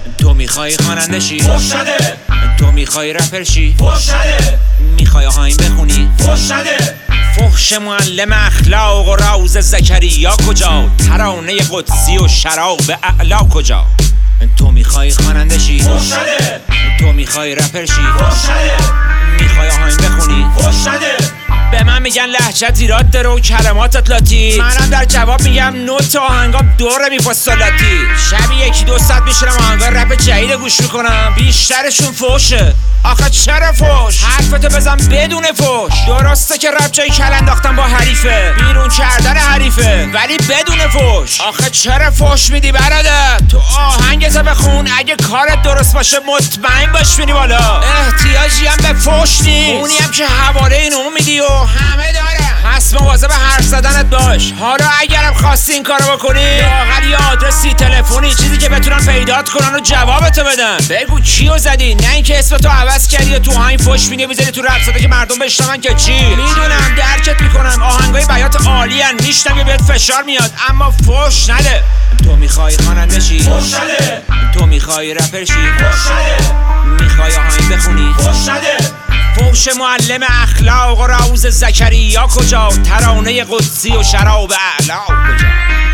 تو میخوای خواننده شی؟ فحش نده. تو میخوای رپر شی؟ فحش نده. میخوای آهنگ بخونی؟ فحش نده. فحش معلم اخلاق و روز زکریا کجا؟ ترانه قدسی و شراب اعلا کجا؟ تو میخوای خواننده شی؟ فحش نده. تو میخوای رپر شی؟ فحش نده. میخوای آهنگ بخونی؟ فحش نده. به من میگن لهجت ایراد داره و کلماتت لاتی، منم در جواب میگم نوت آهنگام دوره میفصلاتی. شبی 1-2 ساعت میشنم آهنگا رپ جدید گوش میکنم، بیشترشون فحشه. آخه چرا فحش؟ حرفتو بزن بدون فحش. درسته که رپ جای کل انداختن با حریفه، بیرون کردن حریفه، ولی بدون فحش. آخه چرا فحش میدی برادر؟ تو آهنگت بخون، اگه کارت درست باشه مطمئن باش میری بالا. احتیاجی هم به فحش نیست، اونی هم که حواله اینو میدی و همه داره. پس مواظب حرف زدنت باش. حالا اگرم خواستی این کارو بکنی، لااقل یه آدرسی تلفنی، چیزی که بتونن پیدات کنن و جوابتو بدن. بگو کیو زدی، نه اینکه اسمتو عوض کردی و تو آهنگ فحش میدی بذاری تو رپ زده که مردم بشنون که چی. میدونم درکت میکنم، آهنگای بیات عالی ان، میشنوی بهت فشار میاد، اما فحش نده. تو میخوای خواننده شی؟ فحش نده. تو میخوای رپر شی؟ فحش نده. میخوای آهنگ بخونی؟ فحش نده. فحش معلم اخلاق و روز زکریا کجا؟ ترانه قدسی و شراب اعلا کجا؟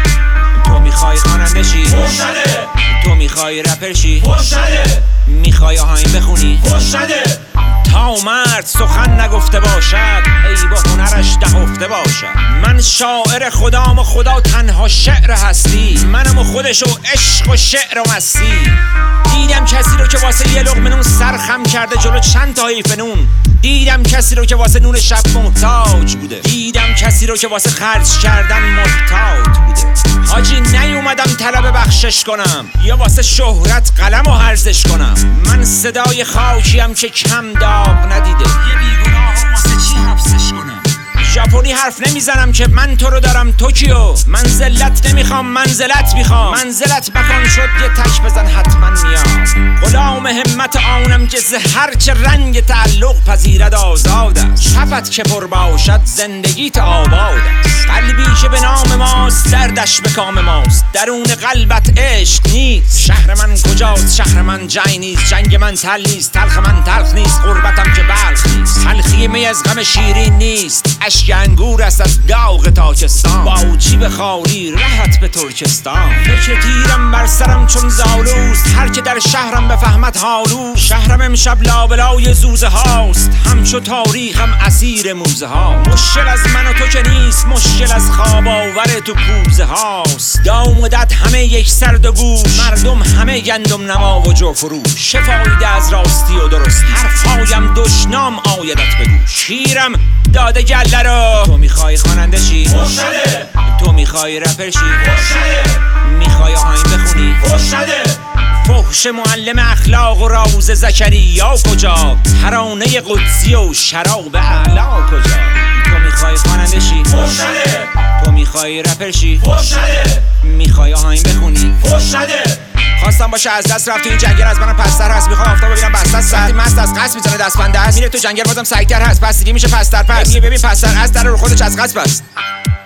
تو میخوای خواننده شی؟ فحش نده. تو میخوای رپر شی؟ فحش نده. میخوای آهنگ بخونی؟ فحش نده. تا مرد سخن نگفته باشد، ای با هنرش دهفته باشد. من شاعر خدام و خدا تنها شعر هستی، منم و خودش و عشق و شعر و مستی. دیدم کسی رو که واسه یه لقمه نون سرخم کرده جلو چند تا حیف نون. دیدم کسی رو که واسه نون شب محتاج بوده. دیدم کسی رو که واسه خرج کردن محتاج بوده. حاجی نیومدم طلب بخشش کنم یا واسه شهرت قلم و هرزش کنم. من صدای خاکیم که کم داغ ندیده، یه بیگناه واسه چی حبسش کنم. ژاپنی حرف نمیزنم که من تو رو دارم توکیو. منزلت نمیخوام منزلت میخوام، منزلت مکان شد یه تک بزن حتما میام. غلام همت آنم که هر چه رنگ تعلق پذیرد آزاد است. شفت که پر باشد زندگیت آباد است. قلبی که به نام ماست دردش به کام ماست. درون قلبت عشق نیست. شهر من کجاست؟ شهر من جنگ نیست. جنگ من تل نیست، تلخ من تلخ نیست. غربتم که بلخ نیست. تلخی می از غم شیرین نیست. اشک انگور است از داغ تاکستان. با چی بخواری رهت به ترکستان. فکر تیرم بر سرم چون زالوست، هر که در شهرم بفهمد حالو. شهرم امشب لابلای زوزه هاست، همچو تاریخم اسیر موزه ها. مشکل از من و تو که نیست، مشکل از خواب آور تو کوزه هاست. دام و دد همه یک سرد و گوش، مردم همه گندم نما و جو فروش. شفایده از راستی و درستی، حرفهایم دشنام آیدت به گوش. شیرم داده گله رو. تو میخوای خواننده شی؟ فحش نده. تو میخوای رپر شی؟ فحش نده. میخوای آهنگ بخونی؟ فحش نده. فحش معلم اخلاق و روز زکریا کجا؟ ترانه قدسی و شراب اعلا کجا؟ تو میخوای خواننده شی؟ فحش نده. تو میخوای رپر شی؟ فحش نده. میخوای آهنگ بخونی؟ فحش نده. خواستم باشه از دست رفت تو این جنگل، از منم پستر هست. میخوام آفتاب ببینم بسته است. وقتی مست از قصد میزنه دست بنده است، میره تو جنگل بازم سعی‌تر هست. پس دیگه میشه پستر پس. میگه ببین پستر از در رو خودش از قصد بست.